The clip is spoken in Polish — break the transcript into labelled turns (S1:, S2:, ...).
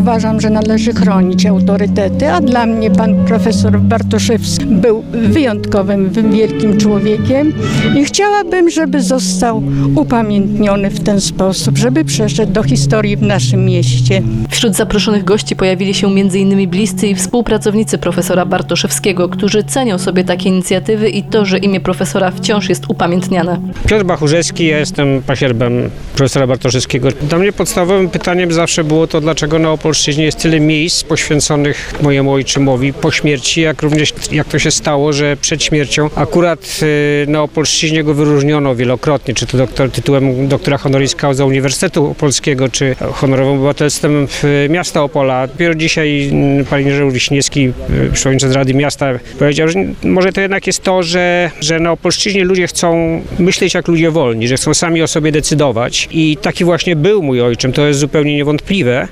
S1: uważam, że należy chronić autorytety, a dla mnie pan profesor Bartoszewski był wyjątkowym, wielkim człowiekiem i chciałabym, żeby został upamiętniony w ten sposób, żeby przeszedł do historii w naszym mieście.
S2: Wśród zaproszonych gości pojawili się m.in. bliscy i współpracownicy profesora Bartoszewskiego, którzy cenią sobie takie inicjatywy i to, że imię profesora wciąż jest upamiętniane.
S3: Piotr Bachurzewski, ja jestem pasierbem profesora Bartoszewskiego. Dla mnie podstawowym pytaniem zawsze było to, dlaczego na Opolszczyźnie jest tyle miejsc poświęconych mojemu ojczymowi po śmierci, jak również jak to się stało, że przed śmiercią akurat na Opolszczyźnie go wyróżniono wielokrotnie, czy to tytułem doktora honoris causa Uniwersytetu Opolskiego, czy honorowym obywatelstwem miasta Opola. Dopiero dzisiaj pan Jerzy Wiśniewski, przewodniczący Rady Miasta, powiedział, że może to jednak jest to, że na Opolszczyźnie ludzie chcą myśleć jak ludzie wolni, że chcą sami o sobie decydować i taki właśnie był mój ojczym, to jest zupełnie niewątpliwe.